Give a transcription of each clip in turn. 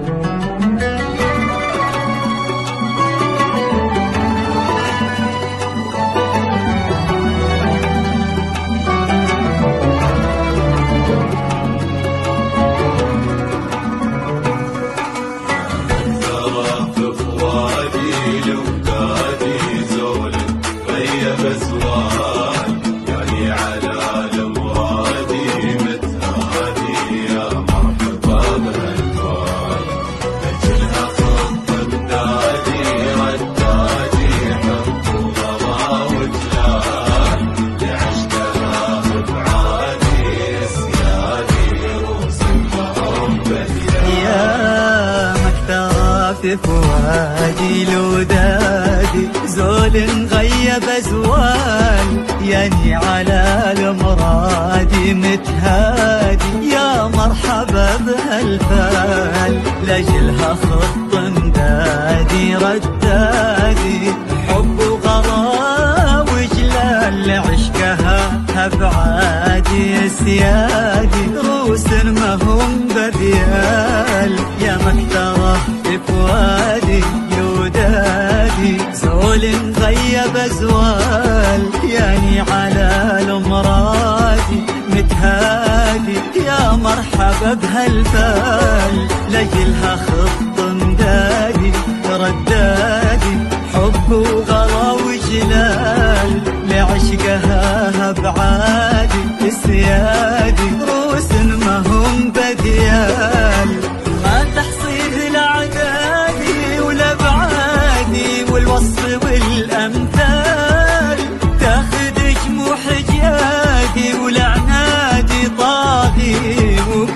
فؤادي لودادي زول غيب أزوال، يعني على المرادي متهادي يا مرحبا بهالفال. لجلها خط مدادي ردادي حب وغرام وجلال، لعشقها أبعادي سيادي روس ما هم بريال. يا مكتره فؤادي لودادي زول غيب أزوال، يعني على المرادي متهادي يا مرحبا بهالفال. لجلها خط مدادي ردادي حب وغلا وجلال، لعشقها أبعادي سيادي روس ما هم بديال. ما تحصيه الأعدادي والأبعادي والوصف والأمثال، تاخذ جموح جيادي والعنادي طاغي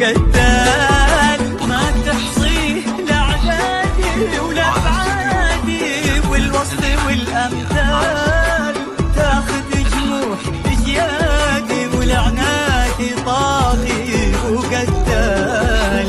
وقتال. ما تحصيه الأعدادي والأبعادي والوصف والأمثال، تاخذ جموح جيادي والعنادي طاغي وقتال.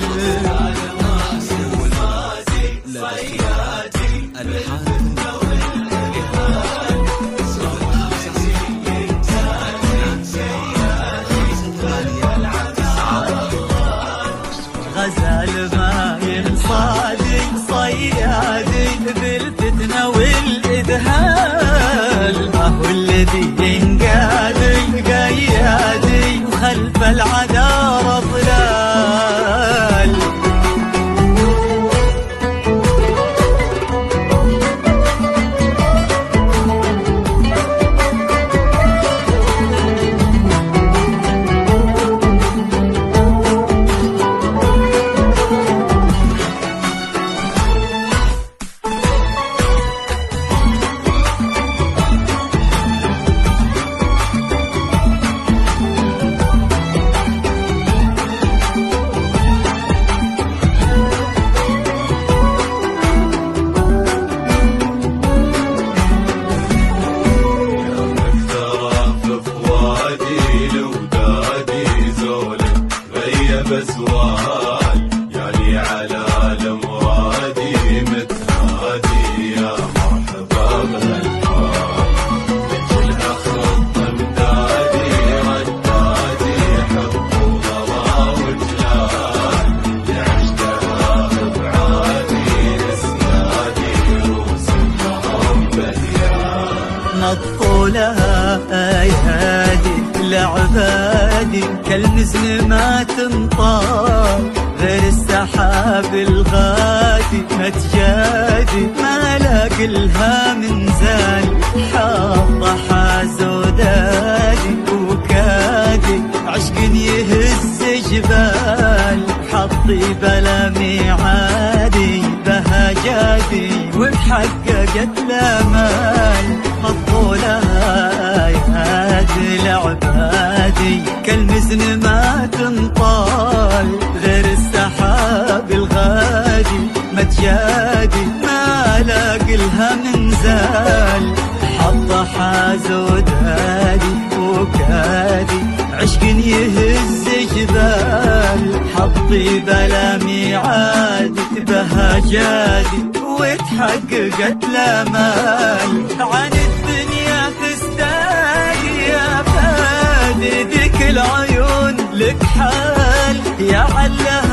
غزال ما ينصادي صيادي بالفتنة والإذهال، ما هو الذي ينقادي قيادي وخلف العذار ظلال. بسوال، يعني على المرادي متهادي يا مرحبا بهالفال. لجلها خط مدادي ردادي حب وغلا وجلال، لعشقها أبعادي سيادي روس ما بديال. نطوا لها أيادي لعبادي كالمزن ما تمطار، غير السحاب الغادي ما تجادي ما لاقلها من زال. حاطة حازودادي وكادي عشق يهز جبال، حطي بلا ميعادي بهجادي وتحققت الامال. حطوا لها ياد لعبادي كالمزن ما تنطال، غير السحاب الغادي ما تجادي ما لاقلها من زال. حط حازودادي وكادي عشق يهز جبال، حطي بلا ميعاد بهجادي وتحققت الامال. عن الدنيا تستاهي يا فادي ذيك العيون لك حال، يا علا